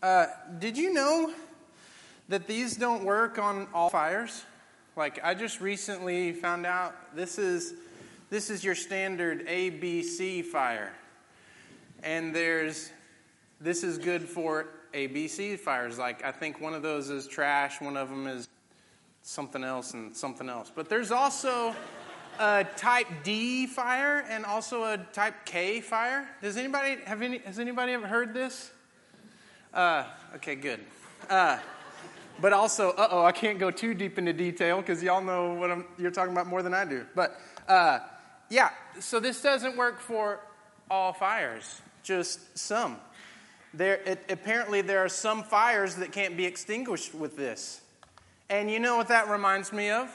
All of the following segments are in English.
Did you know that these don't work on all fires? Like, I just recently found out this is your standard ABC fire. And this is good for ABC fires. Like, I think one of those is trash, one of them is something else and something else. But there's also a type D fire and also a type K fire. Has anybody ever heard this? Okay, good. But also, I can't go too deep into detail because y'all know what you're talking about more than I do. But, so this doesn't work for all fires, just some. Apparently there are some fires that can't be extinguished with this. And you know what that reminds me of?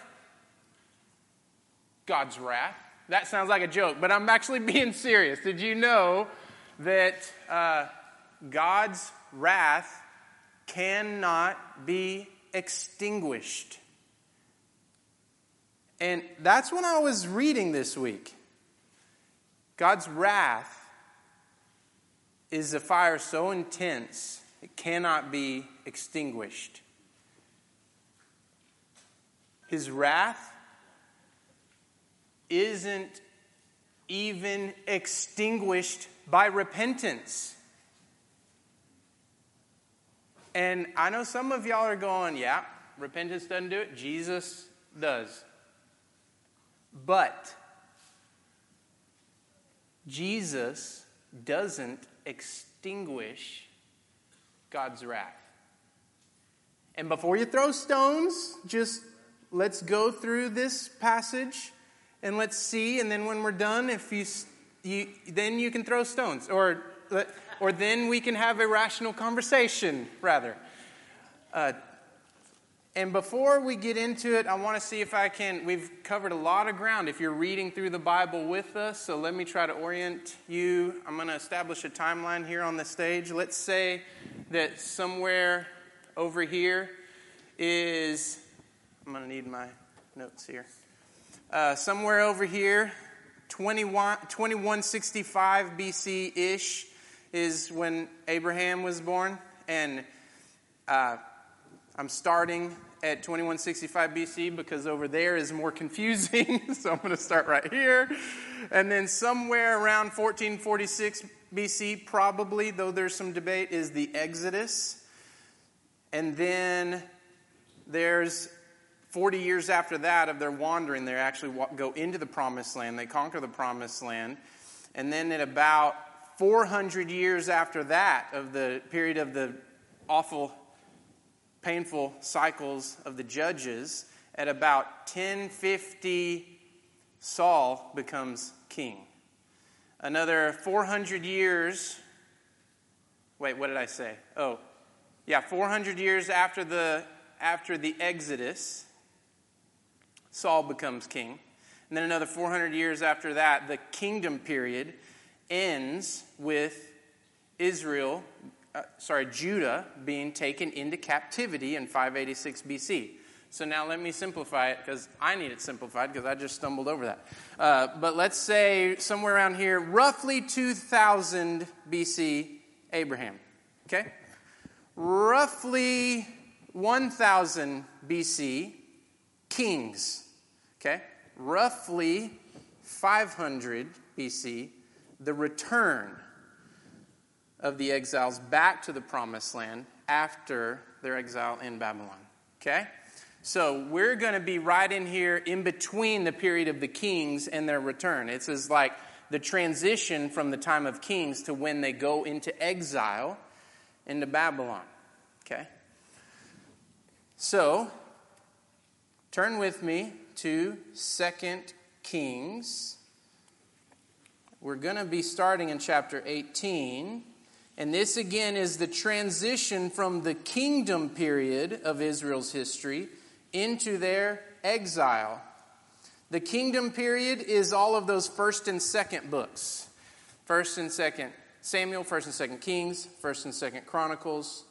God's wrath. That sounds like a joke, but I'm actually being serious. Did you know that God's wrath cannot be extinguished? And that's when I was reading this week. God's wrath is a fire so intense it cannot be extinguished. His wrath isn't even extinguished by repentance. And I know some of y'all are going, yeah, repentance doesn't do it. Jesus does. But Jesus doesn't extinguish God's wrath. And before you throw stones, just let's go through this passage and let's see. And then when we're done, if then you can throw stones, or then we can have a rational conversation, rather. And before we get into it, I want to see if I can. We've covered a lot of ground if you're reading through the Bible with us. So let me try to orient you. I'm going to establish a timeline here on the stage. Let's say that somewhere over here is. I'm going to need my notes here. Somewhere over here, 2165 BC-ish is when Abraham was born. And I'm starting at 2165 BC because over there is more confusing. So I'm going to start right here. And then somewhere around 1446 BC, probably, though there's some debate, is the Exodus. And then there's 40 years after that of their wandering, they actually go into the Promised Land. They conquer the Promised Land. And then at about 400 years after that, of the period of the awful, painful cycles of the judges, at about 1050, Saul becomes king. Another 400 years, wait, what did I say? 400 years after the Exodus, Saul becomes king. And then another 400 years after that, the kingdom period ends with Judah being taken into captivity in 586 BC. So now let me simplify it, because I need it simplified, because I just stumbled over that. But let's say somewhere around here, roughly 2000 BC, Abraham. Okay? Roughly 1000 BC, kings. Okay? Roughly 500 BC, the return of the exiles back to the Promised Land after their exile in Babylon. Okay? So we're going to be right in here in between the period of the kings and their return. It's as like the transition from the time of kings to when they go into exile into Babylon. Okay? So, turn with me to 2 Kings. We're going to be starting in chapter 18. And this again is the transition from the kingdom period of Israel's history into their exile. The kingdom period is all of those 1st and 2nd books. 1st and 2nd Samuel, 1st and 2nd Kings, 1st and 2nd Chronicles.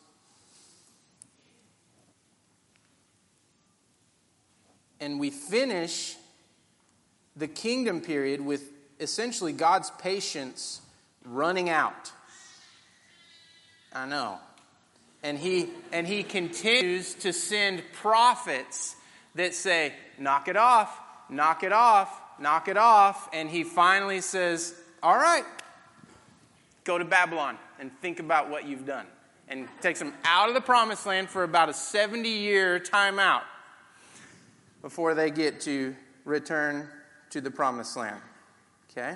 And we finish the kingdom period with essentially God's patience running out. I know. And he continues to send prophets that say, knock it off, knock it off, knock it off. And he finally says, all right, go to Babylon and think about what you've done. And takes them out of the promised land for about a 70-year timeout before they get to return to the promised land. Okay?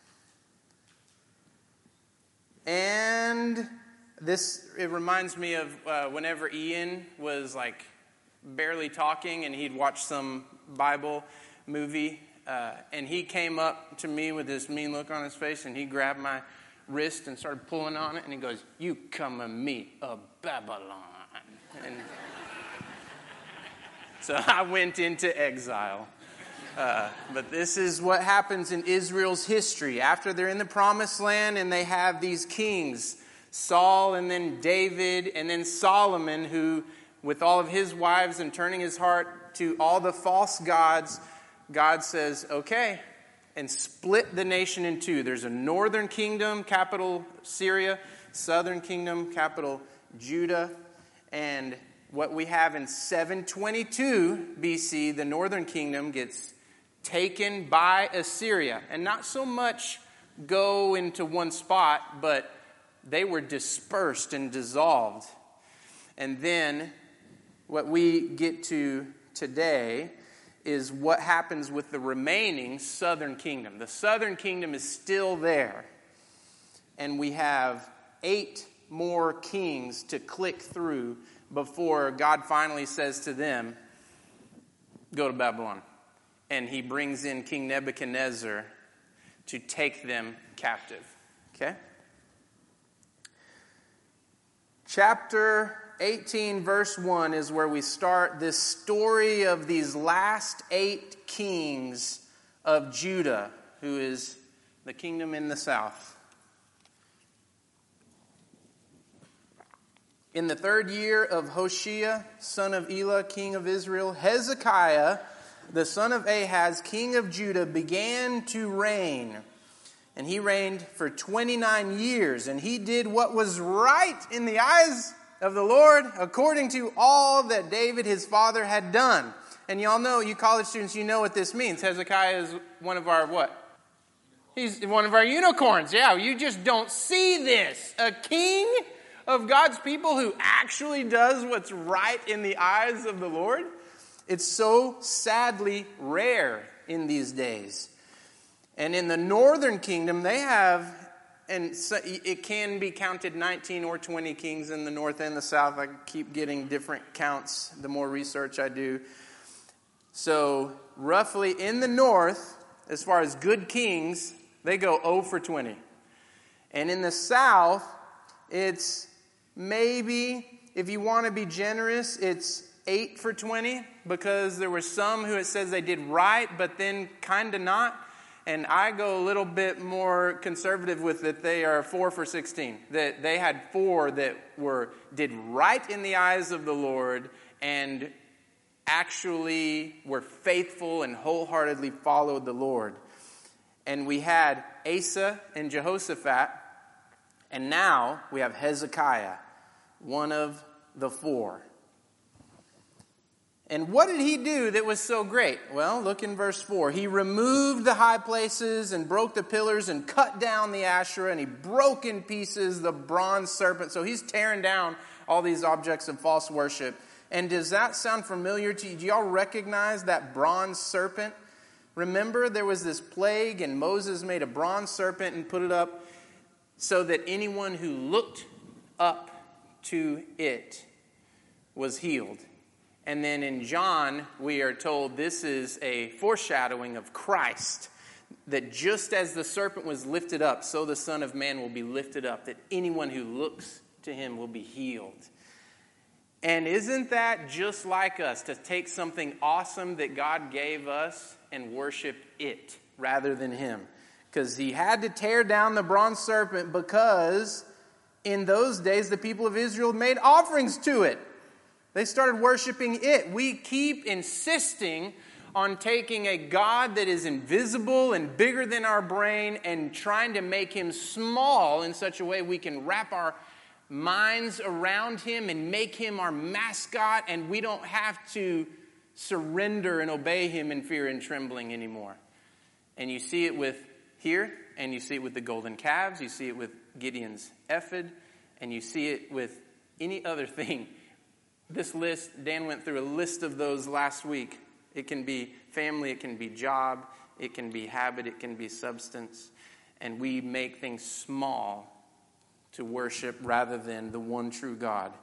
And it reminds me of whenever Ian was like barely talking and he'd watched some Bible movie and he came up to me with this mean look on his face and he grabbed my wrist and started pulling on it and he goes, "You come and meet a Babylon." And so I went into exile. But this is what happens in Israel's history. After they're in the promised land and they have these kings, Saul and then David and then Solomon, who with all of his wives and turning his heart to all the false gods, God says, okay, and split the nation in two. There's a northern kingdom, capital Syria, southern kingdom, capital Judah, and what we have in 722 BC, the northern kingdom gets taken by Assyria. And not so much go into one spot, but they were dispersed and dissolved. And then what we get to today is what happens with the remaining southern kingdom. The southern kingdom is still there. And we have 8 more kings to click through before God finally says to them, go to Babylon. And he brings in King Nebuchadnezzar to take them captive. Okay? Chapter 18, verse 1 is where we start this story of these last 8 kings of Judah, who is the kingdom in the south. In the 3rd year of Hoshea, son of Elah, king of Israel, Hezekiah, the son of Ahaz, king of Judah, began to reign. And he reigned for 29 years. And he did what was right in the eyes of the Lord, according to all that David his father had done. And y'all know, you college students, you know what this means. Hezekiah is one of our what? He's one of our unicorns. Yeah, you just don't see this. A king of God's people who actually does what's right in the eyes of the Lord. It's so sadly rare in these days. And in the northern kingdom, they have, and so it can be counted 19 or 20 kings in the north and the south. I keep getting different counts the more research I do. So roughly in the north, as far as good kings, they go 0 for 20. And in the south, it's maybe, if you want to be generous, it's 8 for 20, because there were some who it says they did right, but then kind of not. And I go a little bit more conservative with it. They are 4 for 16. That they had 4 that did right in the eyes of the Lord and actually were faithful and wholeheartedly followed the Lord. And we had Asa and Jehoshaphat, and now we have Hezekiah, one of the 4. And what did he do that was so great? Well, look in verse 4. He removed the high places and broke the pillars and cut down the Asherah, and he broke in pieces the bronze serpent. So he's tearing down all these objects of false worship. And does that sound familiar to you? Do y'all recognize that bronze serpent? Remember, there was this plague, and Moses made a bronze serpent and put it up so that anyone who looked up to it was healed. And then in John, we are told this is a foreshadowing of Christ. That just as the serpent was lifted up, so the Son of Man will be lifted up. That anyone who looks to him will be healed. And isn't that just like us, to take something awesome that God gave us and worship it rather than him? Because he had to tear down the bronze serpent because in those days the people of Israel made offerings to it. They started worshiping it. We keep insisting on taking a God that is invisible and bigger than our brain and trying to make him small in such a way we can wrap our minds around him and make him our mascot, and we don't have to surrender and obey him in fear and trembling anymore. And you see it with here, and you see it with the golden calves, you see it with Gideon's ephod, and you see it with any other thing. This list, Dan went through a list of those last week. It can be family, it can be job, it can be habit, it can be substance. And we make things small to worship rather than the one true God.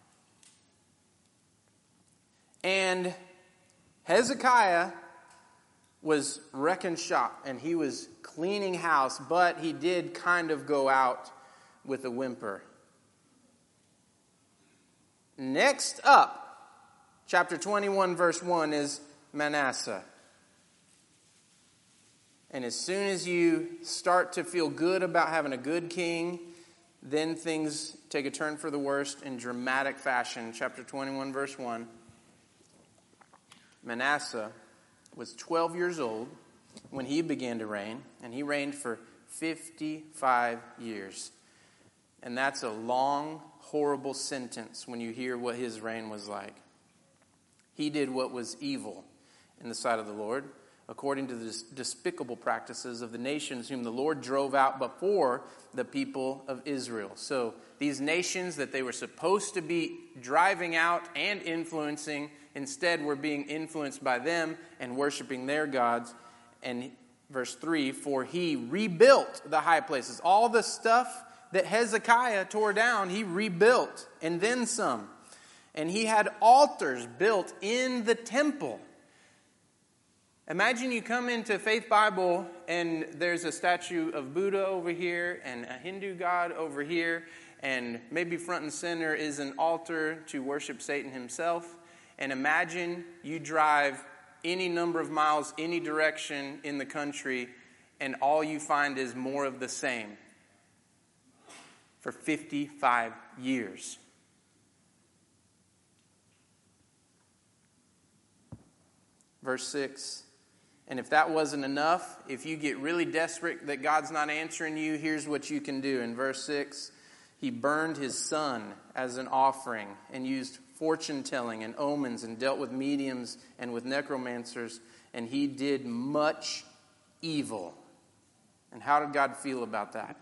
And Hezekiah was wrecking shop, and he was cleaning house, but he did kind of go out with a whimper. Next up, chapter 21, verse 1 is Manasseh. And as soon as you start to feel good about having a good king, then things take a turn for the worst in dramatic fashion. Chapter 21, verse 1. Manasseh was 12 years old when he began to reign, and he reigned for 55 years. And that's a long, horrible sentence when you hear what his reign was like. He did what was evil in the sight of the Lord, according to the despicable practices of the nations whom the Lord drove out before the people of Israel. So these nations that they were supposed to be driving out and influencing, instead were being influenced by them and worshiping their gods. And verse 3, for he rebuilt the high places. All the stuff that Hezekiah tore down, he rebuilt, and then some. And he had altars built in the temple. Imagine you come into Faith Bible and there's a statue of Buddha over here and a Hindu god over here, and maybe front and center is an altar to worship Satan himself. And imagine you drive any number of miles, any direction in the country, and all you find is more of the same for 55 years. Verse 6. And if that wasn't enough, if you get really desperate that God's not answering you, here's what you can do. In verse 6, he burned his son as an offering and used fortune-telling and omens and dealt with mediums and with necromancers, and he did much evil. And how did God feel about that?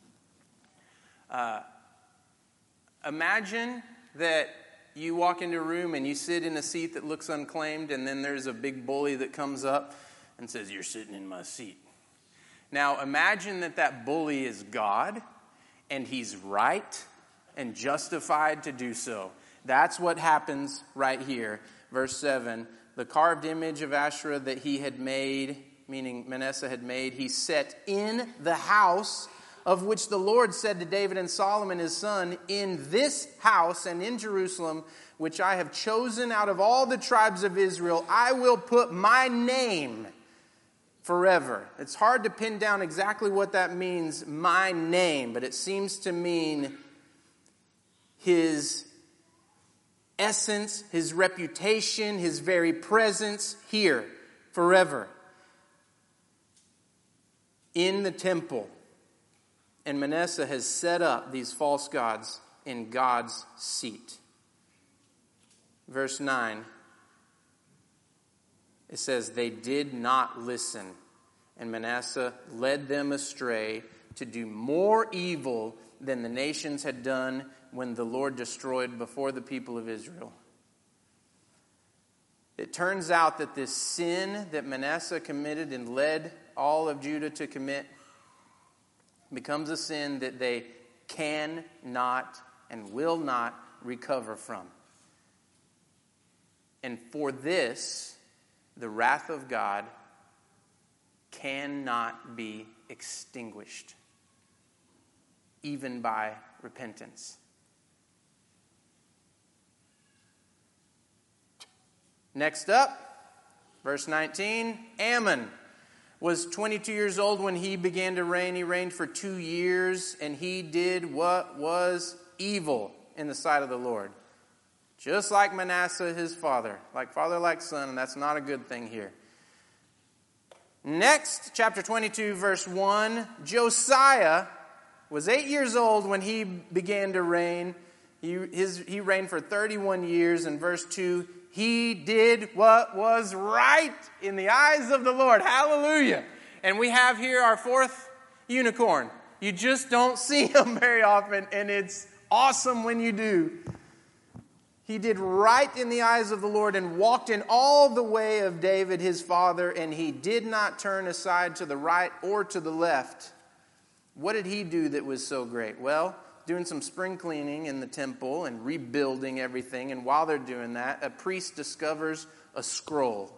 Imagine that you walk into a room and you sit in a seat that looks unclaimed, and then there's a big bully that comes up and says, "You're sitting in my seat." Now imagine that bully is God, and he's right and justified to do so. That's what happens right here. Verse 7, the carved image of Asherah that he had made, meaning Manasseh had made, he set in the house of which the Lord said to David and Solomon his son, in this house and in Jerusalem, which I have chosen out of all the tribes of Israel, I will put my name forever. It's hard to pin down exactly what that means, my name, but it seems to mean his essence, his reputation, his very presence here forever in the temple. And Manasseh has set up these false gods in God's seat. Verse 9, it says, they did not listen, and Manasseh led them astray to do more evil than the nations had done when the Lord destroyed before the people of Israel. It turns out that this sin that Manasseh committed and led all of Judah to commit becomes a sin that they cannot and will not recover from. And for this, the wrath of God cannot be extinguished, even by repentance. Next up, verse 19, Ammon was 22 years old when he began to reign. He reigned for 2 years, and he did what was evil in the sight of the Lord. Just like Manasseh, his father. Like father, like son, and that's not a good thing here. Next, chapter 22, verse 1, Josiah was 8 years old when he began to reign. He reigned for 31 years. In verse 2, he did what was right in the eyes of the Lord. Hallelujah. And we have here our fourth unicorn. You just don't see him very often, and it's awesome when you do. He did right in the eyes of the Lord and walked in all the way of David his father, and he did not turn aside to the right or to the left. What did he do that was so great? Well, doing some spring cleaning in the temple and rebuilding everything. And while they're doing that, a priest discovers a scroll.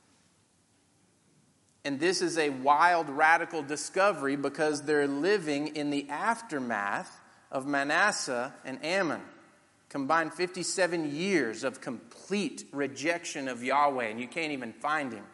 And this is a wild, radical discovery because they're living in the aftermath of Manasseh and Ammon. Combined 57 years of complete rejection of Yahweh, and you can't even find him.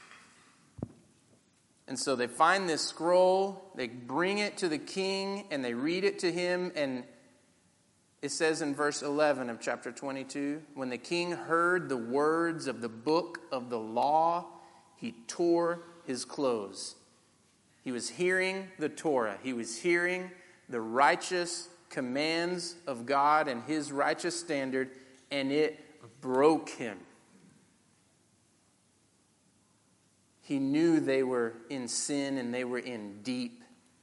And so they find this scroll, they bring it to the king, and they read it to him, and it says in verse 11 of chapter 22, when the king heard the words of the book of the law, he tore his clothes. He was hearing the Torah. He was hearing the righteous commands of God and his righteous standard, and it broke him. He knew they were in sin and they were in deep.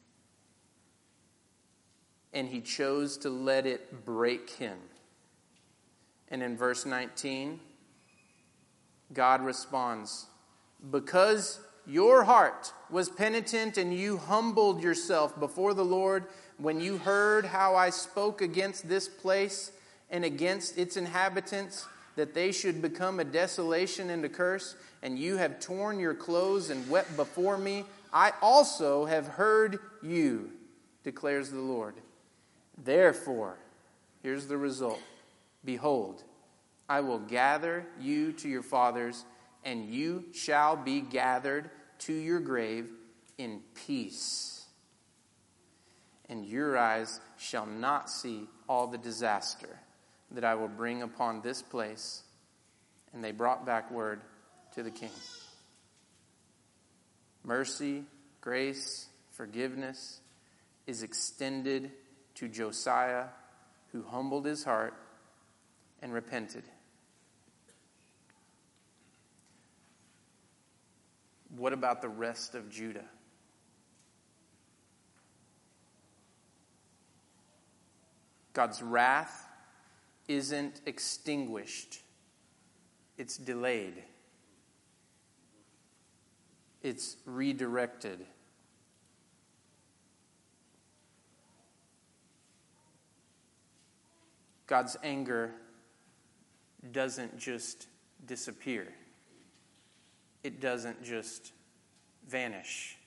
And he chose to let it break him. And in verse 19, God responds, because your heart was penitent and you humbled yourself before the Lord when you heard how I spoke against this place and against its inhabitants, that they should become a desolation and a curse, and you have torn your clothes and wept before me, I also have heard you, declares the Lord. Therefore, here's the result. Behold, I will gather you to your fathers, and you shall be gathered to your grave in peace. And your eyes shall not see all the disaster that I will bring upon this place. And they brought back word to the king. Mercy, grace, forgiveness is extended to Josiah, who humbled his heart and repented. What about the rest of Judah? God's wrath isn't extinguished. It's delayed. It's redirected. God's anger doesn't just disappear. It doesn't just vanish.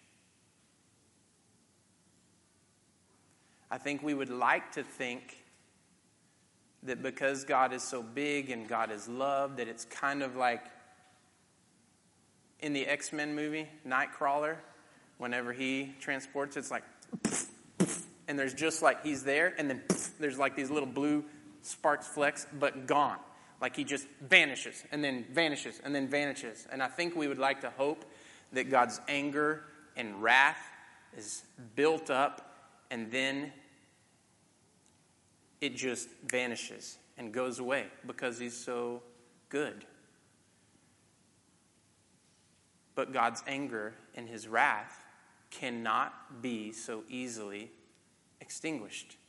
I think we would like to think that because God is so big and God is love, that it's kind of like in the X-Men movie, Nightcrawler, whenever he transports, it's like, and there's just like he's there, and then there's like these little blue sparks flecks, but gone. Like he just vanishes, and then vanishes, and then vanishes. And I think we would like to hope that God's anger and wrath is built up, and then it just vanishes and goes away because he's so good. But God's anger and his wrath cannot be so easily extinguished.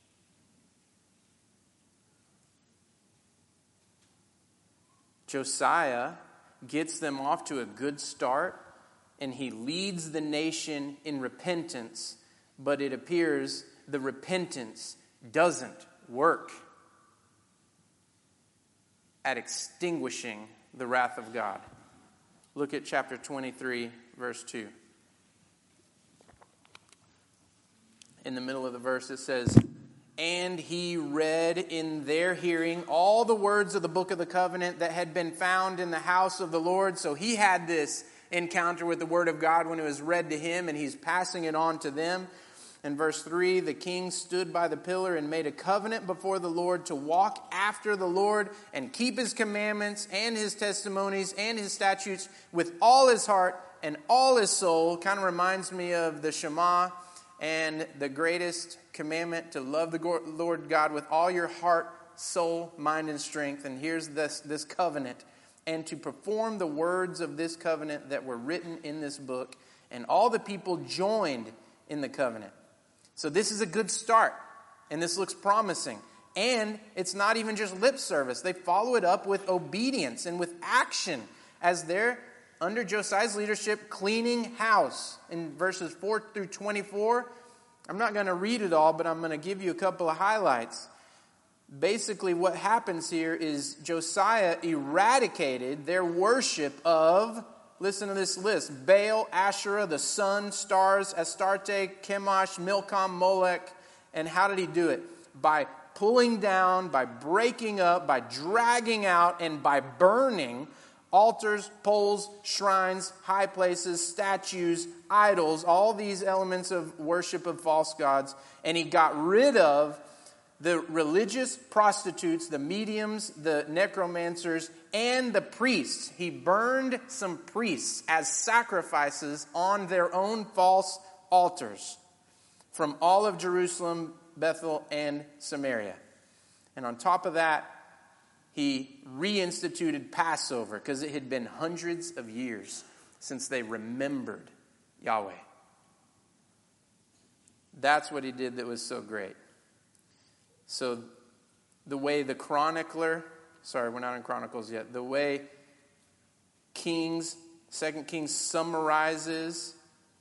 Josiah gets them off to a good start, and he leads the nation in repentance, but it appears the repentance doesn't work at extinguishing the wrath of God. Look at chapter 23, verse 2. In the middle of the verse it says, and he read in their hearing all the words of the book of the covenant that had been found in the house of the Lord. So he had this encounter with the word of God when it was read to him, and he's passing it on to them. In verse 3, the king stood by the pillar and made a covenant before the Lord to walk after the Lord and keep his commandments and his testimonies and his statutes with all his heart and all his soul. Kind of reminds me of the Shema and the greatest commandment to love the Lord God with all your heart, soul, mind, and strength. And here's this covenant. And to perform the words of this covenant that were written in this book. And all the people joined in the covenant. So this is a good start. And this looks promising. And it's not even just lip service. They follow it up with obedience and with action as they're, under Josiah's leadership, cleaning house. In verses 4 through 24, I'm not going to read it all, but I'm going to give you a couple of highlights. Basically, what happens here is Josiah eradicated their worship of, listen to this list, Baal, Asherah, the sun, stars, Astarte, Chemosh, Milcom, Molech. And how did he do it? By pulling down, by breaking up, by dragging out, and by burning altars, poles, shrines, high places, statues, idols, all these elements of worship of false gods. And he got rid of the religious prostitutes, the mediums, the necromancers, and the priests. He burned some priests as sacrifices on their own false altars from all of Jerusalem, Bethel, and Samaria. And on top of that, he reinstituted Passover because it had been hundreds of years since they remembered Yahweh. That's what he did that was so great. So the way the chronicler, sorry, we're not in Chronicles yet. The way Kings, 2 Kings summarizes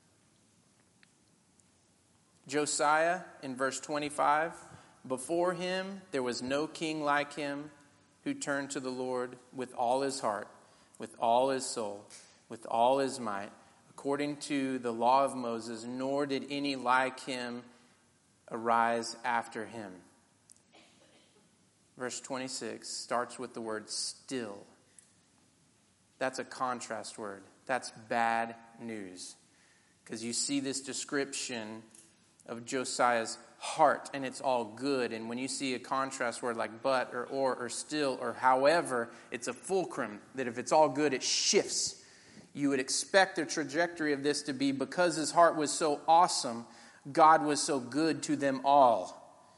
Josiah in verse 25. Before him there was no king like him who turned to the Lord with all his heart, with all his soul, with all his might, according to the law of Moses, nor did any like him arise after him. Verse 26 starts with the word still. That's a contrast word. That's bad news. Because you see this description of Josiah's heart, and it's all good. And when you see a contrast word like but or still or however, it's a fulcrum that if it's all good, it shifts. You would expect the trajectory of this to be because his heart was so awesome, God was so good to them all.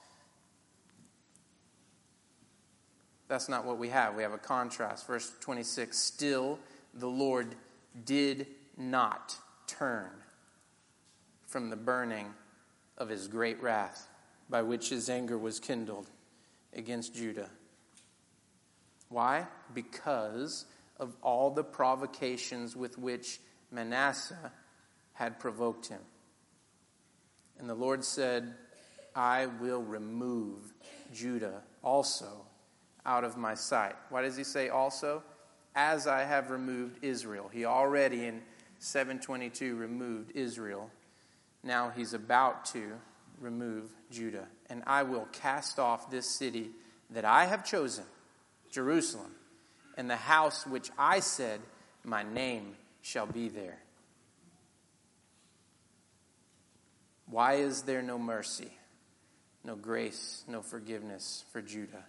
That's not what we have. We have a contrast. Verse 26, still the Lord did not turn from the burning of his great wrath, by which his anger was kindled against Judah. Why? Because of all the provocations with which Manasseh had provoked him. And the Lord said, I will remove Judah also out of my sight. Why does he say also? As I have removed Israel. He already in 722 removed Israel. Now he's about to remove Judah. And I will cast off this city that I have chosen, Jerusalem, and the house which I said, my name shall be there. Why is there no mercy, no grace, no forgiveness for Judah?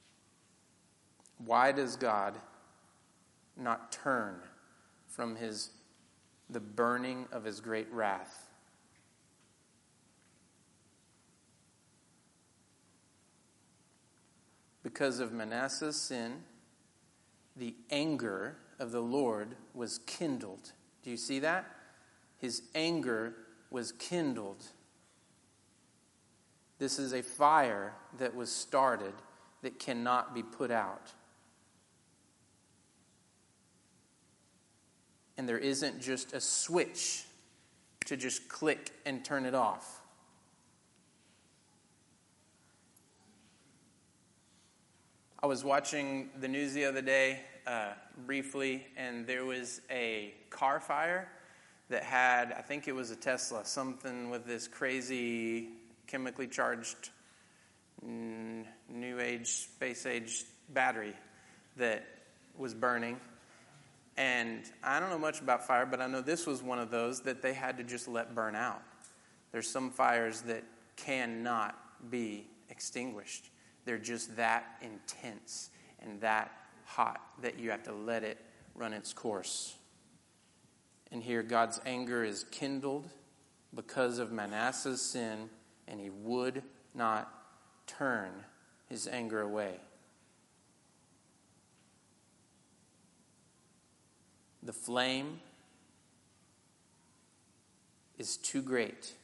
Why does God not turn from the burning of his great wrath? Because of Manasseh's sin, the anger of the Lord was kindled. Do you see that? His anger was kindled. This is a fire that was started that cannot be put out. And there isn't just a switch to just click and turn it off. I was watching the news the other day briefly, and there was a car fire that had, I think it was a Tesla, something with this crazy chemically charged new age, space age battery that was burning. And I don't know much about fire, but I know this was one of those that they had to just let burn out. There's some fires that cannot be extinguished. They're just that intense and that hot that you have to let it run its course. And here God's anger is kindled because of Manasseh's sin, and he would not turn his anger away. The flame is too great.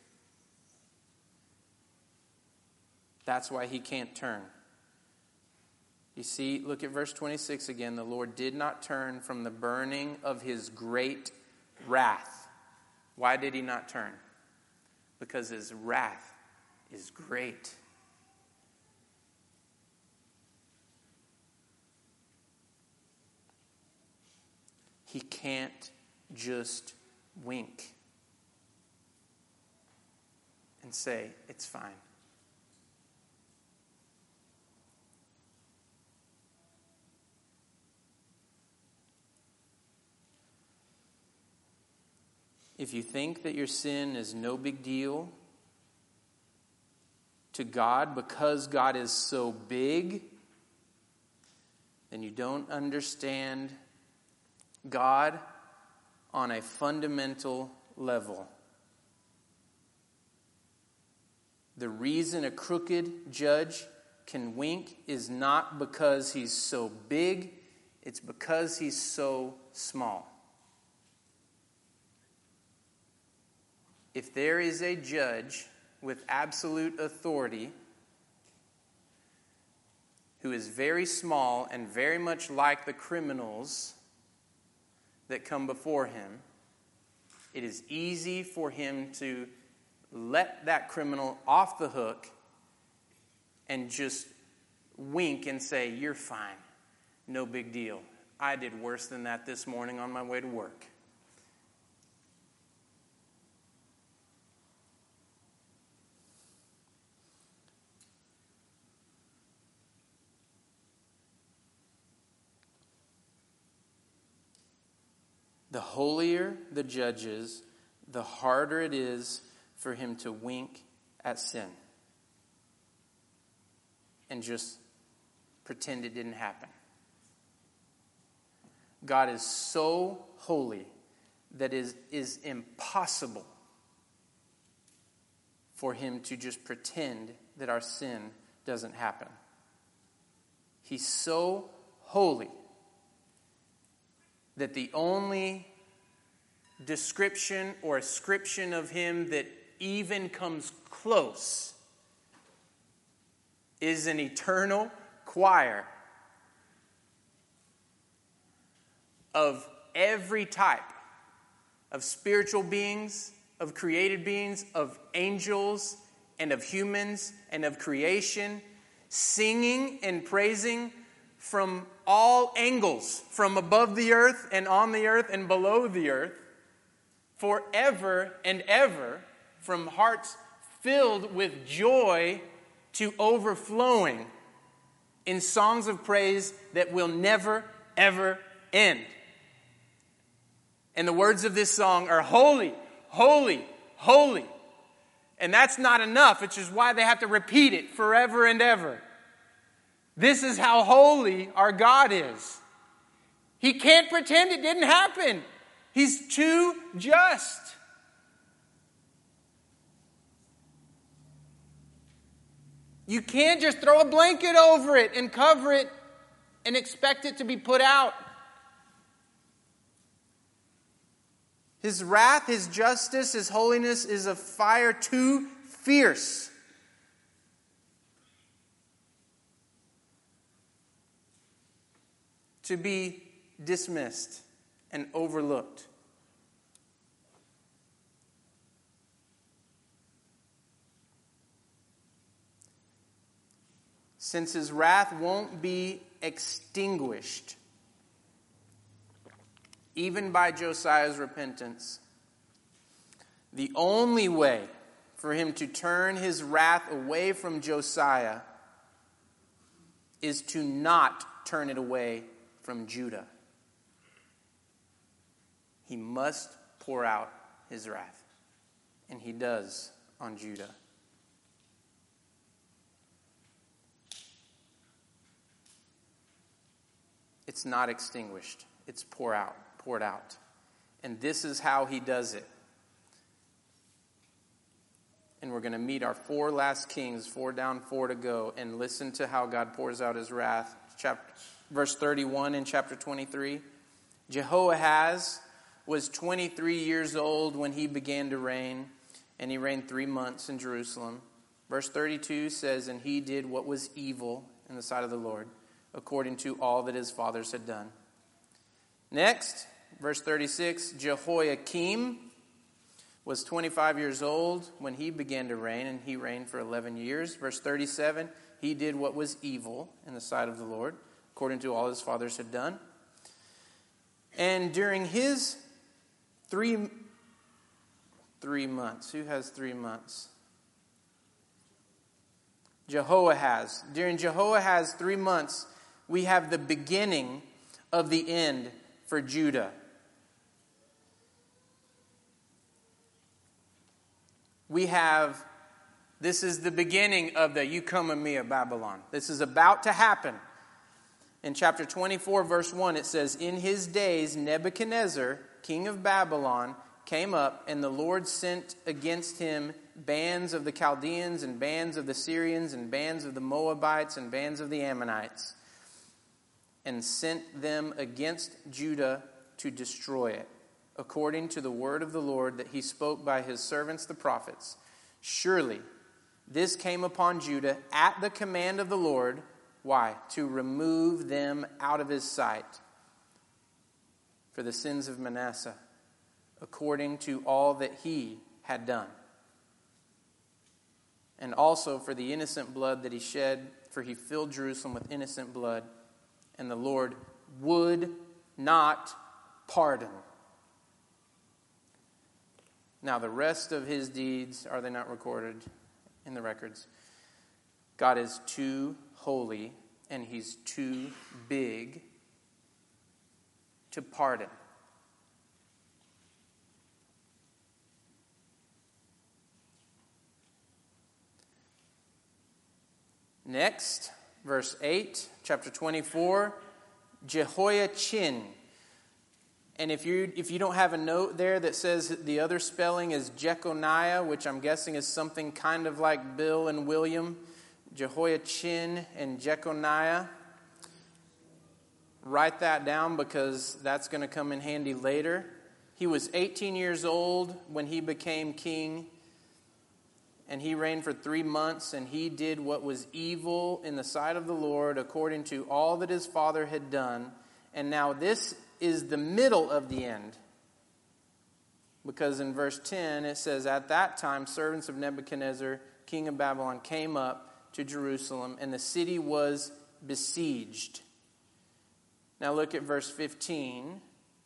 That's why he can't turn. You see, look at verse 26 again. The Lord did not turn from the burning of his great wrath. Why did he not turn? Because his wrath is great. He can't just wink and say, it's fine. If you think that your sin is no big deal to God because God is so big, then you don't understand God on a fundamental level. The reason a crooked judge can wink is not because he's so big, it's because he's so small. If there is a judge with absolute authority who is very small and very much like the criminals that come before him, it is easy for him to let that criminal off the hook and just wink and say, you're fine, no big deal. I did worse than that this morning on my way to work. The holier the judge is, the harder it is for him to wink at sin and just pretend it didn't happen. God is so holy that it is impossible for him to just pretend that our sin doesn't happen. He's so holy that the only description or ascription of him that even comes close is an eternal choir of every type of spiritual beings, of created beings, of angels, and of humans, and of creation, singing and praising from all angles, from above the earth and on the earth and below the earth, forever and ever, from hearts filled with joy to overflowing in songs of praise that will never, ever end. And the words of this song are holy, holy, holy. And that's not enough, which is why they have to repeat it forever and ever. This is how holy our God is. He can't pretend it didn't happen. He's too just. You can't just throw a blanket over it and cover it and expect it to be put out. His wrath, his justice, his holiness is a fire too fierce to be dismissed and overlooked. Since his wrath won't be extinguished, even by Josiah's repentance, the only way for him to turn his wrath away from Josiah is to not turn it away from Judah. He must pour out his wrath. And he does on Judah. It's not extinguished. It's poured out. And this is how he does it. And we're going to meet our 4 last kings, 4 down, 4 to go, and listen to how God pours out his wrath. Verse 31 in chapter 23. Jehoahaz was 23 years old when he began to reign, and he reigned 3 months in Jerusalem. Verse 32 says, and he did what was evil in the sight of the Lord, according to all that his fathers had done. Next, verse 36, Jehoiakim was 25 years old when he began to reign, and he reigned for 11 years. Verse 37, he did what was evil in the sight of the Lord, according to all his fathers had done. And during his 3 months, who has 3 months? Jehoahaz. During Jehoahaz 3 months, we have the beginning of the end for Judah. This is the beginning of the you come with me of Babylon. This is about to happen. In chapter 24, verse 1, it says, in his days Nebuchadnezzar, king of Babylon, came up, and the Lord sent against him bands of the Chaldeans and bands of the Syrians and bands of the Moabites and bands of the Ammonites, and sent them against Judah to destroy it, according to the word of the Lord that he spoke by his servants the prophets. Surely this came upon Judah at the command of the Lord. Why? To remove them out of his sight for the sins of Manasseh, according to all that he had done. And also for the innocent blood that he shed, for he filled Jerusalem with innocent blood, and the Lord would not pardon. Now the rest of his deeds, are they not recorded in the records? God is too holy and he's too big to pardon. Next, verse 8, chapter 24, Jehoiachin. And if you don't have a note there that says the other spelling is Jeconiah, which I'm guessing is something kind of like Bill and William, Jehoiachin and Jeconiah, write that down because that's going to come in handy later. He was 18 years old when he became king, and he reigned for 3 months, and he did what was evil in the sight of the Lord according to all that his father had done. And now this is the middle of the end. Because in verse 10 it says, at that time servants of Nebuchadnezzar, king of Babylon, came up to Jerusalem, and the city was besieged. Now look at verse 15.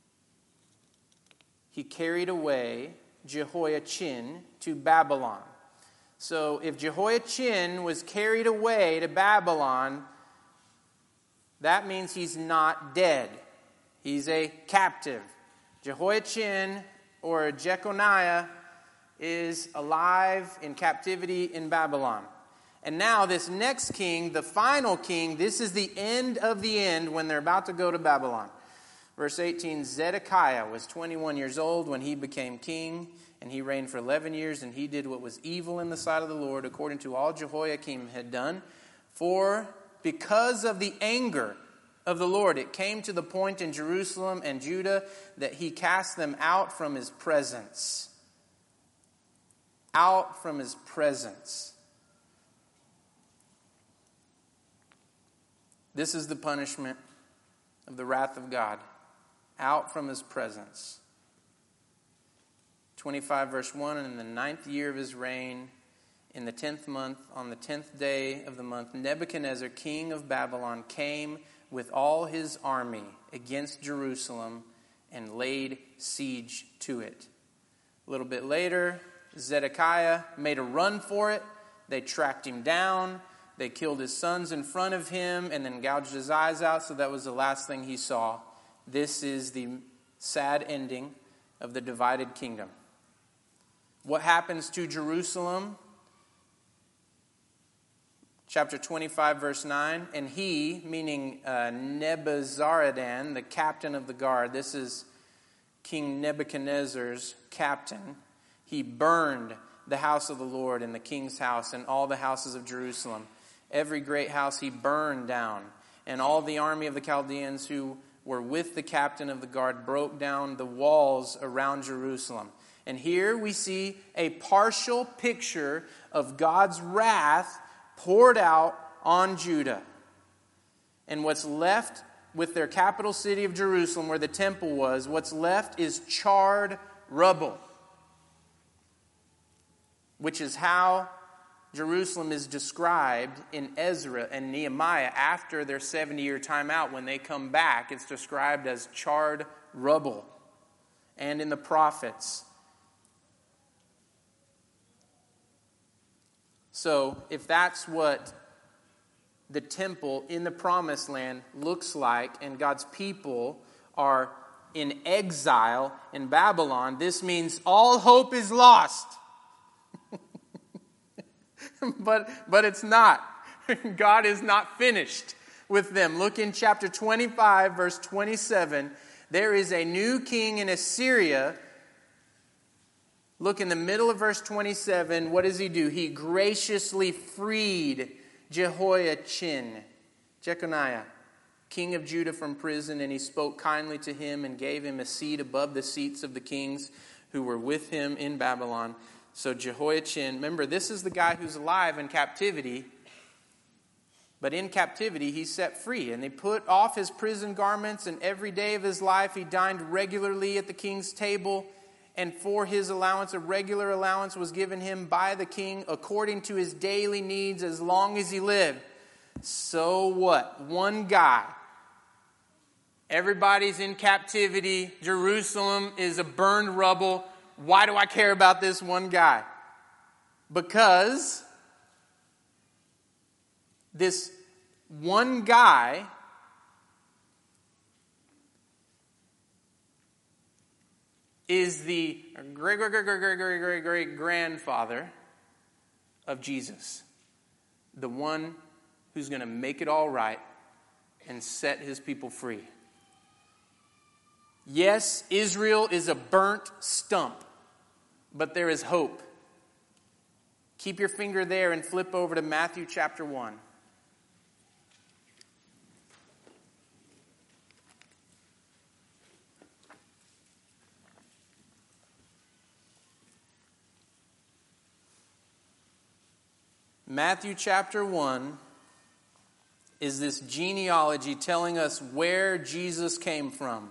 He carried away Jehoiachin to Babylon. So if Jehoiachin was carried away to Babylon, that means he's not dead. He's a captive. Jehoiachin or Jeconiah is alive in captivity in Babylon. And now this next king, the final king, this is the end of the end when they're about to go to Babylon. Verse 18, Zedekiah was 21 years old when he became king, and he reigned for 11 years, and he did what was evil in the sight of the Lord, according to all Jehoiakim had done. For because of the anger of the Lord, it came to the point in Jerusalem and Judah that he cast them out from his presence. Out from his presence. This is the punishment of the wrath of God. Out from his presence. 25 verse 1, and in the 9th year of his reign, in the 10th month, on the 10th day of the month, Nebuchadnezzar, king of Babylon, came with all his army against Jerusalem and laid siege to it. A little bit later, Zedekiah made a run for it. They tracked him down. They killed his sons in front of him and then gouged his eyes out, so that was the last thing he saw. This is the sad ending of the divided kingdom. What happens to Jerusalem? Chapter 25, verse 9. And he, meaning Nebuzaradan, the captain of the guard, this is King Nebuchadnezzar's captain, he burned the house of the Lord and the king's house and all the houses of Jerusalem. Every great house he burned down, and all the army of the Chaldeans who were with the captain of the guard broke down the walls around Jerusalem. And here we see a partial picture of God's wrath poured out on Judah. And what's left with their capital city of Jerusalem, where the temple was, what's left is charred rubble, which is how Jerusalem is described in Ezra and Nehemiah after their 70-year time out. When they come back, it's described as charred rubble. And in the prophets. So, if that's what the temple in the promised land looks like, and God's people are in exile in Babylon, this means all hope is lost. But it's not. God is not finished with them. Look in chapter 25, verse 27. There is a new king in Assyria. Look in the middle of verse 27. What does he do? He graciously freed Jeconiah, king of Judah, from prison, and he spoke kindly to him and gave him a seat above the seats of the kings who were with him in Babylon. So Jehoiachin, remember, this is the guy who's alive in captivity, but in captivity he's set free. And they put off his prison garments, and every day of his life he dined regularly at the king's table. And for his allowance, a regular allowance was given him by the king according to his daily needs as long as he lived. So what? One guy. Everybody's in captivity. Jerusalem is a burned rubble. Why do I care about this one guy? Because this one guy is the great grandfather of Jesus. The one who's going to make it all right and set his people free. Yes, Israel is a burnt stump, but there is hope. Keep your finger there and flip over to Matthew chapter 1. Matthew chapter 1 is this genealogy telling us where Jesus came from.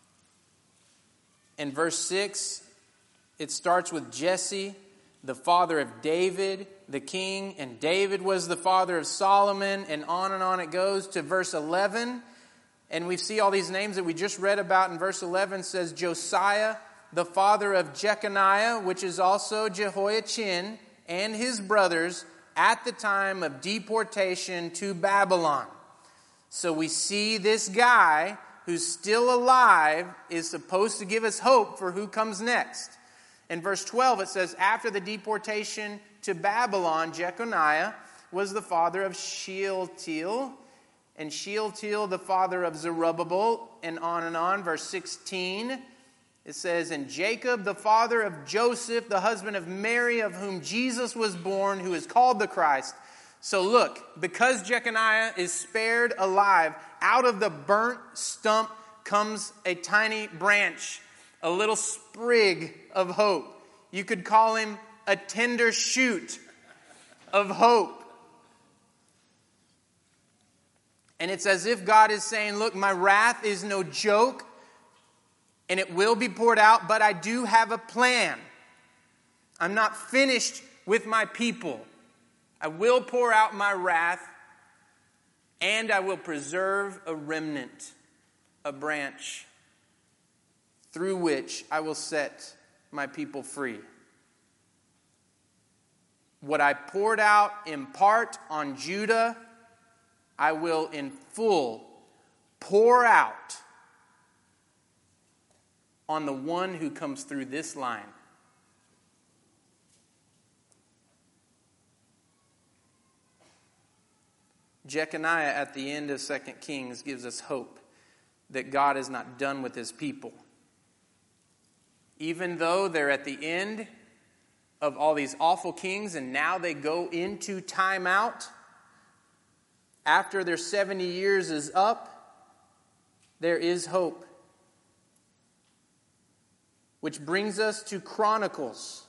In verse 6, it starts with Jesse, the father of David, the king, and David was the father of Solomon, and on it goes to verse 11. And we see all these names that we just read about in verse 11 says Josiah, the father of Jeconiah, which is also Jehoiachin, and his brothers at the time of deportation to Babylon. So we see this guy who's still alive is supposed to give us hope for who comes next. In verse 12 it says, after the deportation to Babylon, Jeconiah was the father of Shealtiel, and Shealtiel the father of Zerubbabel, and on. Verse 16, it says, and Jacob the father of Joseph, the husband of Mary, of whom Jesus was born, who is called the Christ. So look, because Jeconiah is spared alive, out of the burnt stump comes a tiny branch, a little sprig of hope. You could call him a tender shoot of hope. And it's as if God is saying, look, my wrath is no joke, and it will be poured out, but I do have a plan. I'm not finished with my people. I will pour out my wrath, and I will preserve a remnant, a branch, through which I will set my people free. What I poured out in part on Judah, I will in full pour out on the one who comes through this line. Jeconiah at the end of 2 Kings gives us hope that God is not done with his people. Even though they're at the end of all these awful kings, and now they go into timeout. After their 70 years is up, there is hope. Which brings us to Chronicles.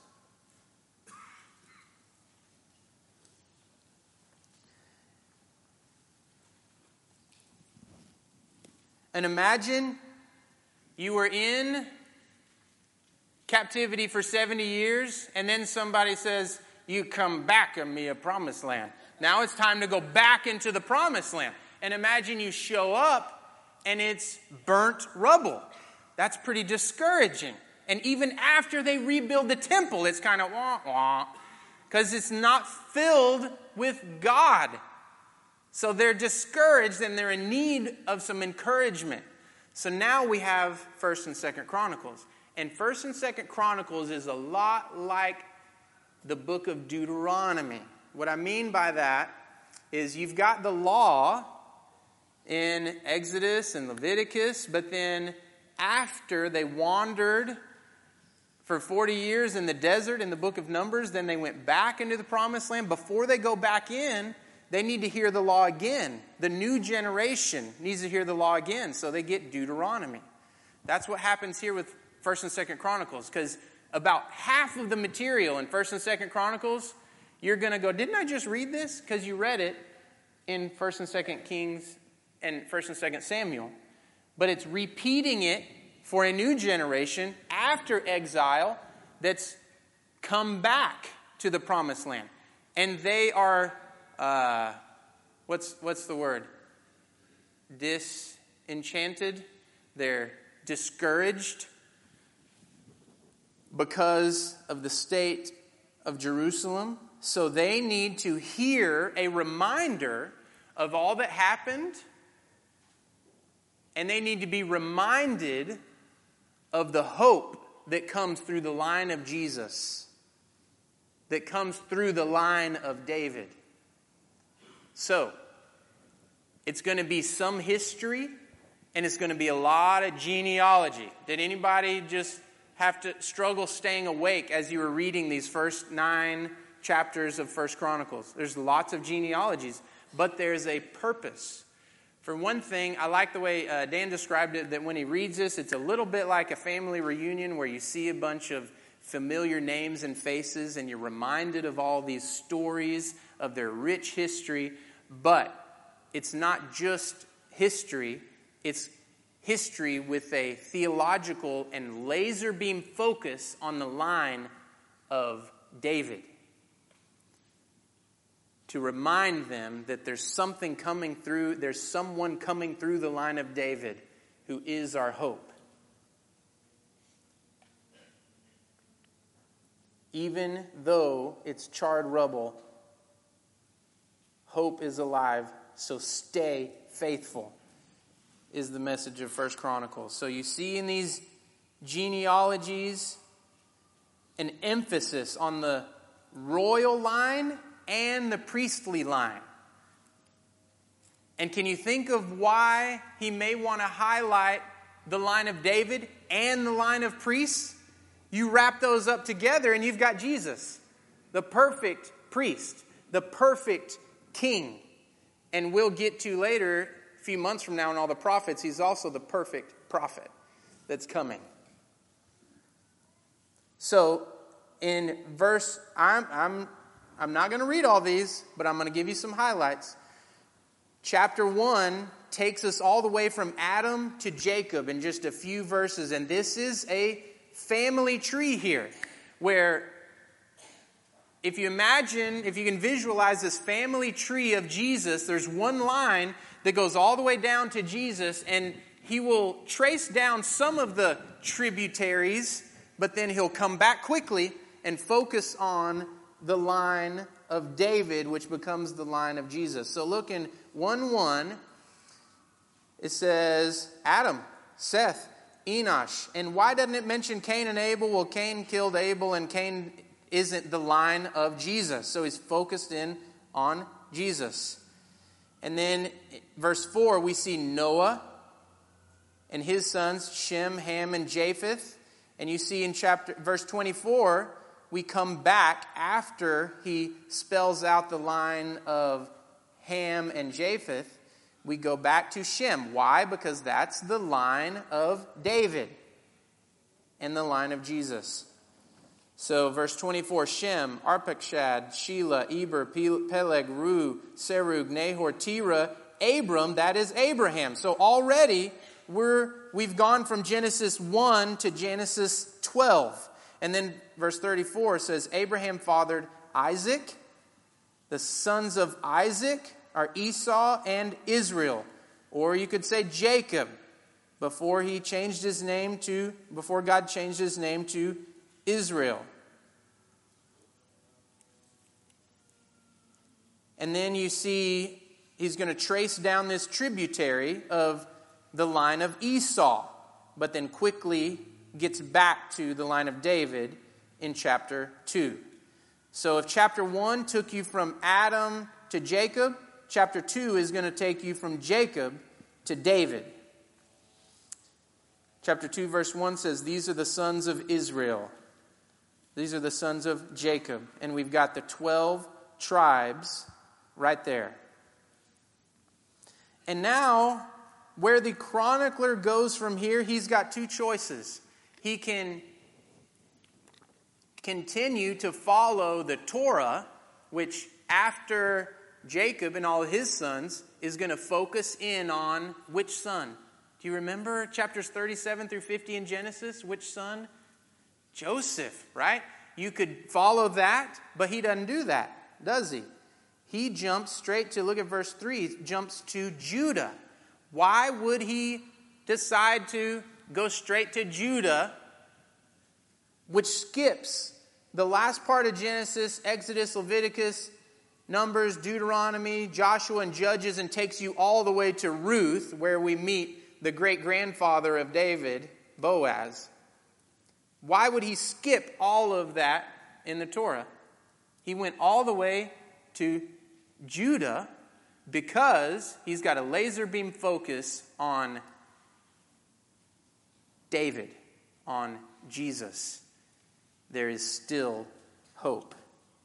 And imagine you were in captivity for 70 years, and then somebody says, you come back in me a promised land. Now it's time to go back into the promised land. And imagine you show up, and it's burnt rubble. That's pretty discouraging. And even after they rebuild the temple, it's kind of wah-wah, because it's not filled with God. So they're discouraged and they're in need of some encouragement. So now we have 1st and 2nd Chronicles. And 1st and 2nd Chronicles is a lot like the book of Deuteronomy. What I mean by that is you've got the law in Exodus and Leviticus, but then after they wandered for 40 years in the desert in the book of Numbers, then they went back into the promised land. Before they go back in, they need to hear the law again. The new generation needs to hear the law again, so they get Deuteronomy. That's what happens here with 1st and 2nd Chronicles, because about half of the material in 1st and 2nd Chronicles, you're going to go, didn't I just read this? Because you read it in 1st and 2nd Kings and 1st and 2nd Samuel. But it's repeating it for a new generation after exile that's come back to the promised land. And they are, what's the word? Disenchanted. They're discouraged because of the state of Jerusalem. So they need to hear a reminder of all that happened. And they need to be reminded of the hope that comes through the line of Jesus, that comes through the line of David. So, it's going to be some history, and it's going to be a lot of genealogy. Did anybody just have to struggle staying awake as you were reading these first 9 chapters of 1 Chronicles? There's lots of genealogies, but there's a purpose. For one thing, I like the way Dan described it, that when he reads this, it's a little bit like a family reunion where you see a bunch of familiar names and faces, and you're reminded of all these stories of their rich history. But it's not just history, it's history with a theological and laser beam focus on the line of David, to remind them that there's something coming through, there's someone coming through the line of David who is our hope. Even though it's charred rubble, hope is alive, so stay faithful, is the message of 1 Chronicles. So you see in these genealogies an emphasis on the royal line and the priestly line. And can you think of why he may want to highlight the line of David and the line of priests? You wrap those up together and you've got Jesus, the perfect priest, the perfect king. And we'll get to later, a few months from now in all the prophets, he's also the perfect prophet that's coming. So in verse, I'm not going to read all these, but I'm going to give you some highlights. Chapter 1 takes us all the way from Adam to Jacob in just a few verses. And this is a family tree here, where if you can visualize this family tree of Jesus, there's one line that goes all the way down to Jesus, and he will trace down some of the tributaries, but then he'll come back quickly and focus on the line of David, which becomes the line of Jesus. So look in 1:1, it says Adam, Seth, Enosh. And why doesn't it mention Cain and Abel? Well, Cain killed Abel, and Cain isn't the line of Jesus. So he's focused in on Jesus. And then verse 4, we see Noah and his sons, Shem, Ham, and Japheth. And you see in verse 24, we come back after he spells out the line of Ham and Japheth. We go back to Shem. Why? Because that's the line of David and the line of Jesus. So verse 24, Shem, Arpachshad, Shelah, Eber, Peleg, Ru, Serug, Nahor, Terah, Abram, that is Abraham. So already we've gone from Genesis 1 to Genesis 12. And then verse 34 says, Abraham fathered Isaac. The sons of Isaac are Esau and Israel. Or you could say Jacob, before God changed his name to Israel. And then you see he's going to trace down this tributary of the line of Esau, but then quickly gets back to the line of David in chapter 2. So if chapter 1 took you from Adam to Jacob, chapter 2 is going to take you from Jacob to David. Chapter 2 verse 1 says, these are the sons of Israel. These are the sons of Jacob. And we've got the 12 tribes right there. And now, where the chronicler goes from here, he's got two choices. He can continue to follow the Torah, which after Jacob and all his sons is going to focus in on which son? Do you remember chapters 37 through 50 in Genesis? Which son? Joseph, right? You could follow that, but he doesn't do that, does he? He jumps straight to, look at verse 3, jumps to Judah. Why would he decide to go straight to Judah, which skips the last part of Genesis, Exodus, Leviticus, Numbers, Deuteronomy, Joshua, and Judges, and takes you all the way to Ruth, where we meet the great-grandfather of David, Boaz? Why would he skip all of that in the Torah? He went all the way to Judah because he's got a laser beam focus on David, on Jesus. There is still hope.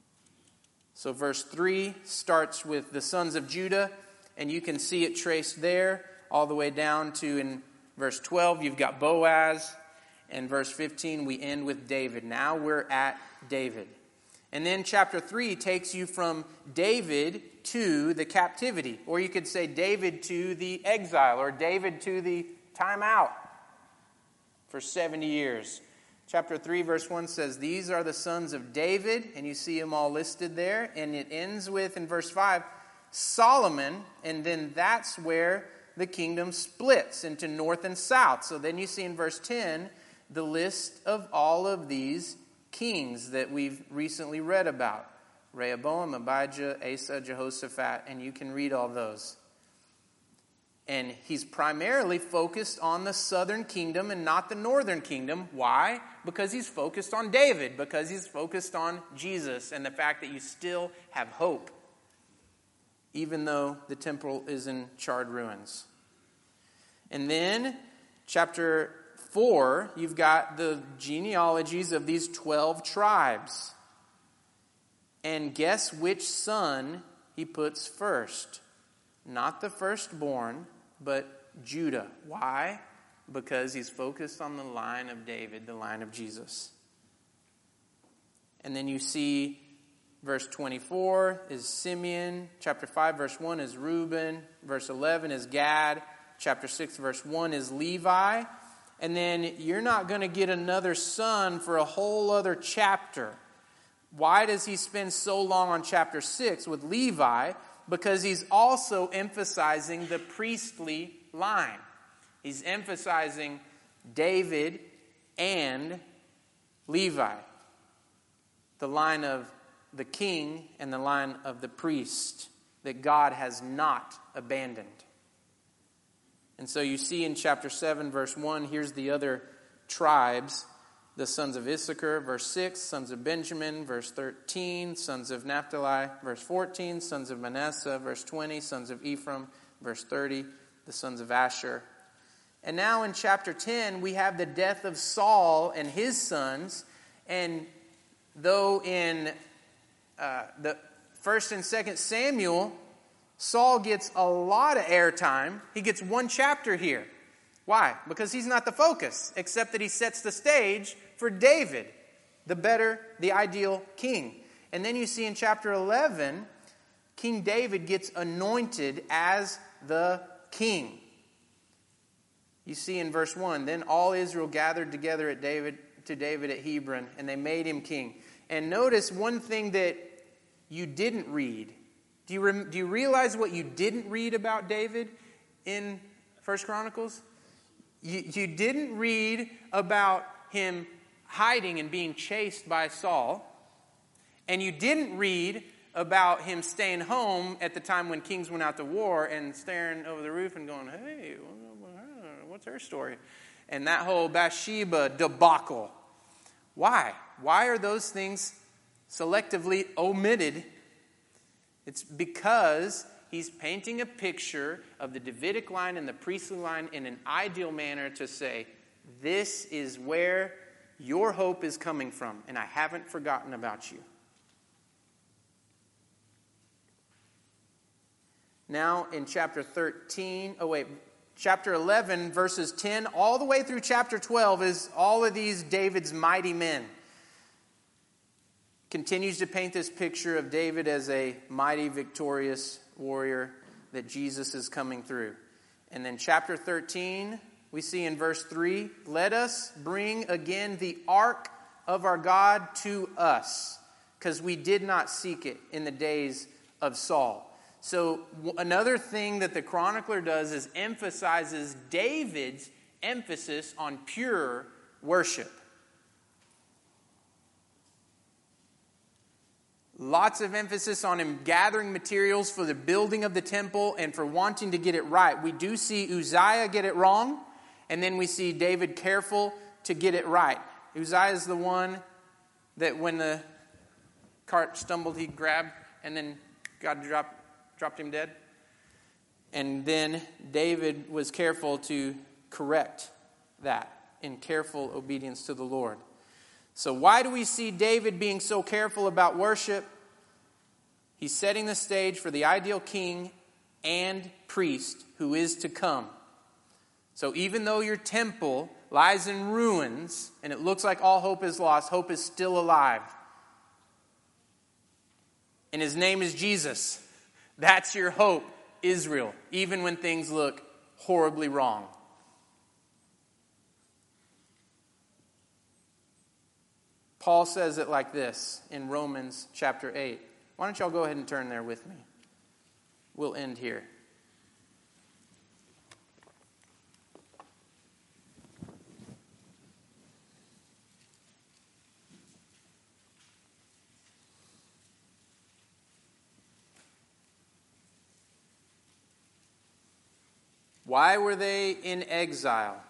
So verse 3 starts with the sons of Judah, and you can see it traced there all the way down to, in verse 12, you've got Boaz. And verse 15, we end with David. Now we're at David. And then chapter 3 takes you from David to the captivity. Or you could say David to the exile, or David to the timeout for 70 years. Chapter 3 verse 1 says, these are the sons of David, and you see them all listed there. And it ends with, in verse 5, Solomon, and then that's where the kingdom splits into north and south. So then you see in verse 10 the list of all of these kings that we've recently read about. Rehoboam, Abijah, Asa, Jehoshaphat, and you can read all those. And he's primarily focused on the southern kingdom and not the northern kingdom. Why? Because he's focused on David, because he's focused on Jesus and the fact that you still have hope, even though the temple is in charred ruins. And then, chapter 4, you've got the genealogies of these 12 tribes. And guess which son he puts first? Not the firstborn, but Judah. Why? Because he's focused on the line of David, the line of Jesus. And then you see verse 24 is Simeon. Chapter 5, verse 1 is Reuben. Verse 11 is Gad. Chapter 6, verse 1 is Levi. And then you're not going to get another son for a whole other chapter. Why does he spend so long on chapter 6 with Levi? Because he's also emphasizing the priestly line. He's emphasizing David and Levi. The line of the king and the line of the priest that God has not abandoned. And so you see in chapter 7, verse 1, here's the other tribes. The sons of Issachar, verse 6, sons of Benjamin, verse 13, sons of Naphtali, verse 14, sons of Manasseh, verse 20, sons of Ephraim, verse 30, the sons of Asher. And now in chapter 10, we have the death of Saul and his sons, and though in the 1st and 2nd Samuel, Saul gets a lot of airtime. He gets one chapter here. Why? Because he's not the focus, except that he sets the stage for David, the ideal king. And then you see in chapter 11, King David gets anointed as the king. You see in verse 1, then all Israel gathered together to David at Hebron, and they made him king. And notice one thing that you didn't read. Do you realize what you didn't read about David in 1 Chronicles? You didn't read about him hiding and being chased by Saul. And you didn't read about him staying home at the time when kings went out to war and staring over the roof and going, hey, what's her story? And that whole Bathsheba debacle. Why? Why are those things selectively omitted? It's because he's painting a picture of the Davidic line and the priestly line in an ideal manner to say, this is where your hope is coming from, and I haven't forgotten about you. Now in chapter 11, verses 10, all the way through chapter 12 is all of these David's mighty men. Continues to paint this picture of David as a mighty, victorious warrior that Jesus is coming through. And then chapter 13, we see in verse 3, let us bring again the ark of our God to us, because we did not seek it in the days of Saul. So another thing that the chronicler does is emphasizes David's emphasis on pure worship. Lots of emphasis on him gathering materials for the building of the temple and for wanting to get it right. We do see Uzziah get it wrong, and then we see David careful to get it right. Uzziah is the one that when the cart stumbled, he grabbed, and then God dropped him dead. And then David was careful to correct that in careful obedience to the Lord. So why do we see David being so careful about worship? He's setting the stage for the ideal king and priest who is to come. So even though your temple lies in ruins and it looks like all hope is lost, hope is still alive. And his name is Jesus. That's your hope, Israel, even when things look horribly wrong. Paul says it like this in Romans chapter 8. Why don't y'all go ahead and turn there with me? We'll end here. Why were they in exile?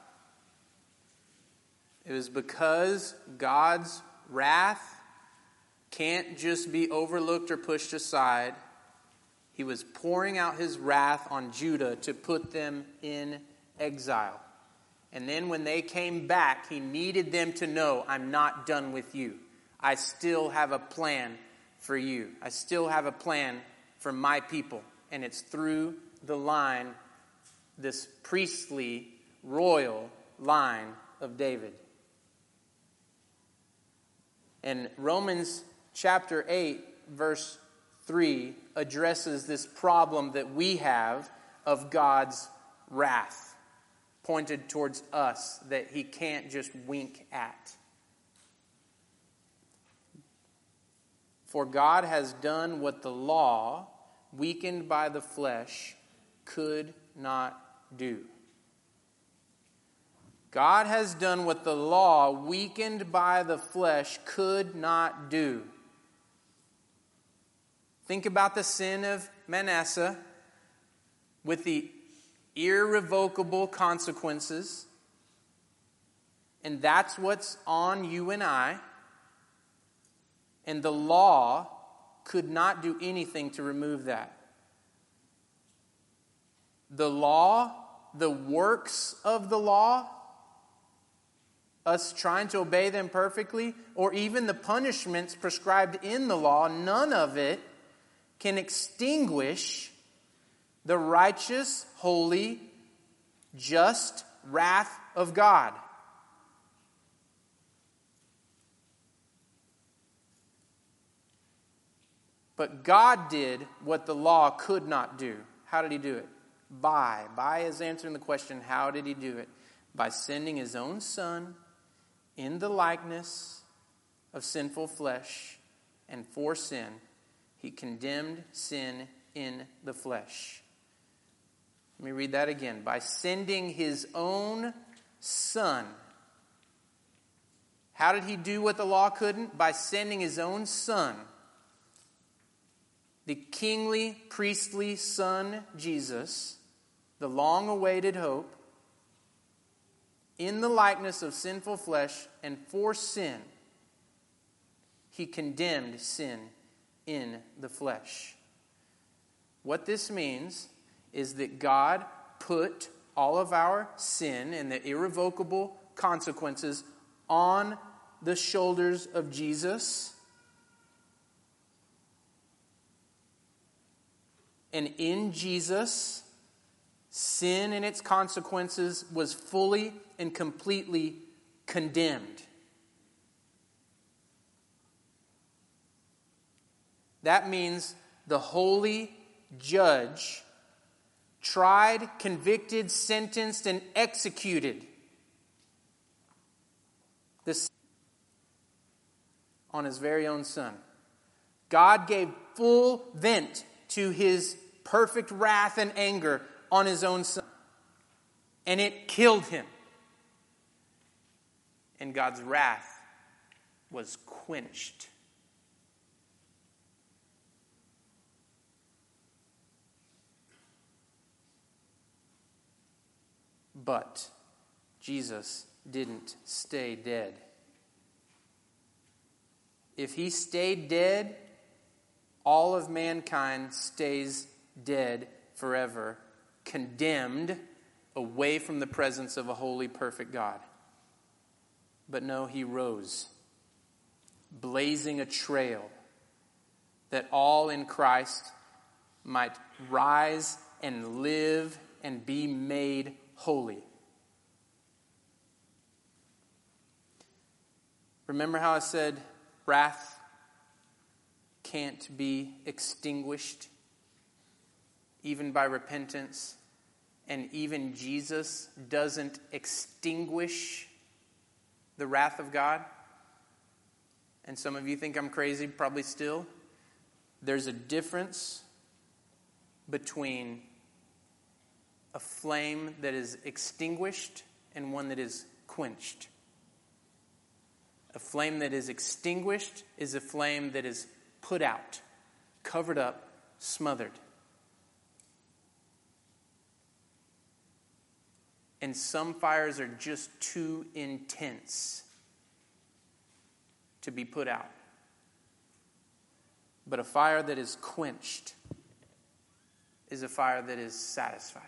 It was because God's wrath can't just be overlooked or pushed aside. He was pouring out his wrath on Judah to put them in exile. And then when they came back, he needed them to know, I'm not done with you. I still have a plan for you. I still have a plan for my people. And it's through the line, this priestly, royal line of David. And Romans chapter 8, verse 3 addresses this problem that we have of God's wrath pointed towards us that he can't just wink at. For God has done what the law, weakened by the flesh, could not do. God has done what the law, weakened by the flesh, could not do. Think about the sin of Manasseh with the irrevocable consequences. And that's what's on you and I. And the law could not do anything to remove that. The law, the works of the law, us trying to obey them perfectly, or even the punishments prescribed in the law, none of it can extinguish the righteous, holy, just wrath of God. But God did what the law could not do. How did he do it? By is answering the question, how did he do it? By sending his own Son in the likeness of sinful flesh, and for sin, he condemned sin in the flesh. Let me read that again. By sending his own Son. How did he do what the law couldn't? By sending his own Son. The kingly, priestly Son, Jesus, the long-awaited hope, in the likeness of sinful flesh, and for sin, he condemned sin in the flesh. What this means is that God put all of our sin and the irrevocable consequences on the shoulders of Jesus. And in Jesus, sin and its consequences was fully and completely condemned. That means the holy judge tried, convicted, sentenced, and executed this on his very own Son. God gave full vent to his perfect wrath and anger on his own Son. And it killed him. And God's wrath was quenched. But Jesus didn't stay dead. If he stayed dead, all of mankind stays dead forever, condemned away from the presence of a holy, perfect God. But no, he rose, blazing a trail that all in Christ might rise and live and be made holy. Remember how I said wrath can't be extinguished even by repentance, and even Jesus doesn't extinguish the wrath of God? And some of you think I'm crazy, probably still. There's a difference between a flame that is extinguished and one that is quenched. A flame that is extinguished is a flame that is put out, covered up, smothered. And some fires are just too intense to be put out. But a fire that is quenched is a fire that is satisfied.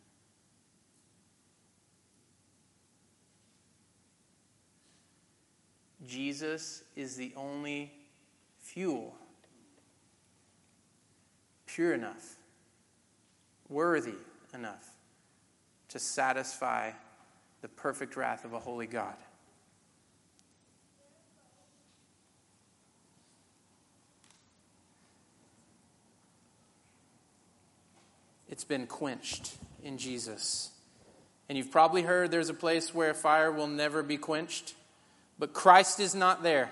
Jesus is the only fuel pure enough, worthy enough to satisfy the perfect wrath of a holy God. It's been quenched in Jesus. And you've probably heard there's a place where fire will never be quenched, but Christ is not there.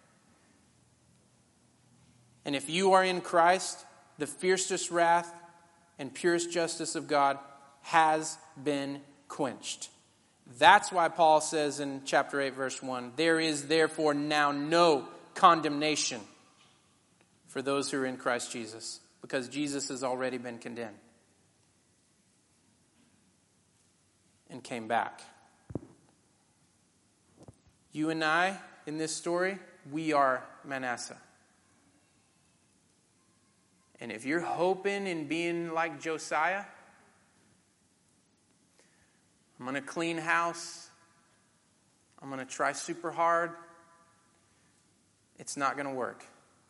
And if you are in Christ, the fiercest wrath and purest justice of God has been quenched. That's why Paul says in chapter 8, verse 1, there is therefore now no condemnation for those who are in Christ Jesus, because Jesus has already been condemned and came back. You and I, in this story, we are Manasseh. And if you're hoping in being like Josiah, I'm going to clean house, I'm going to try super hard. It's not going to work.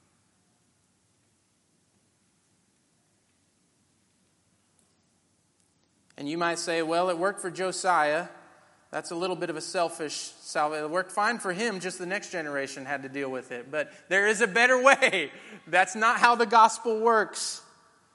And you might say, well, it worked for Josiah. That's a little bit of a selfish salvation. It worked fine for him, just the next generation had to deal with it. But there is a better way. That's not how the gospel works.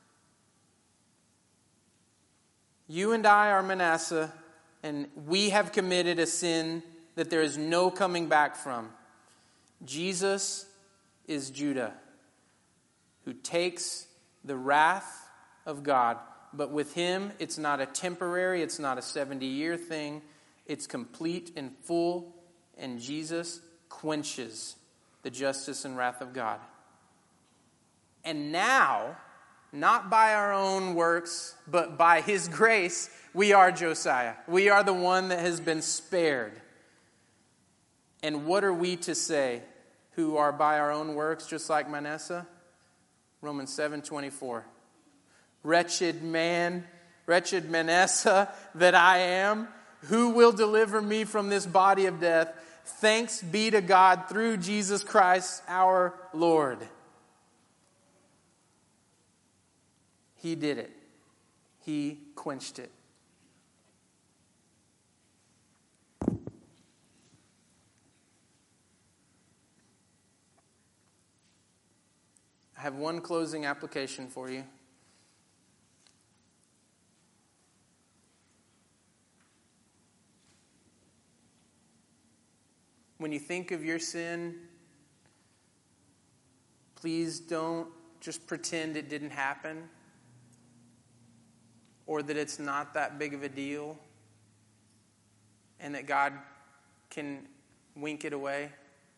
You and I are Manasseh, and we have committed a sin that there is no coming back from. Jesus is Judah, who takes the wrath of God. But with him, it's not a temporary, it's not a 70-year thing. It's complete and full, and Jesus quenches the justice and wrath of God. And now, not by our own works, but by his grace, we are Josiah. We are the one that has been spared. And what are we to say who are by our own works, just like Manasseh? Romans 7:24. Wretched man, wretched Manasseh that I am, who will deliver me from this body of death? Thanks be to God through Jesus Christ our Lord. He did it. He quenched it. I have one closing application for you. When you think of your sin, please don't just pretend it didn't happen or that it's not that big of a deal and that God can wink it away.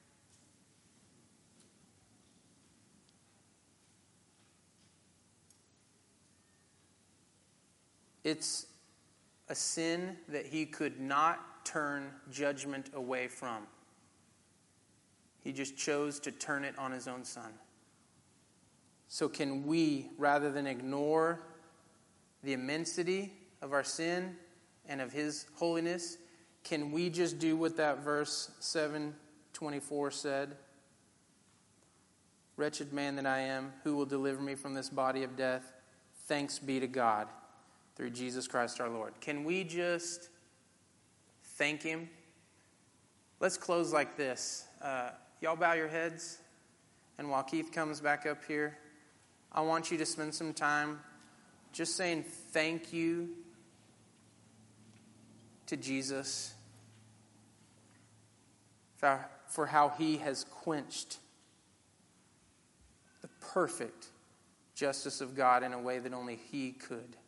It's a sin that he could not turn judgment away from. He just chose to turn it on his own son. So can we, rather than ignore the immensity of our sin and of his holiness, can we just do what that verse 7:24 said? Wretched man that I am, who will deliver me from this body of death? Thanks be to God through Jesus Christ our Lord. Can we just thank him? Let's close like this. Y'all bow your heads. And while Keith comes back up here, I want you to spend some time just saying thank you to Jesus for how he has quenched the perfect justice of God in a way that only he could.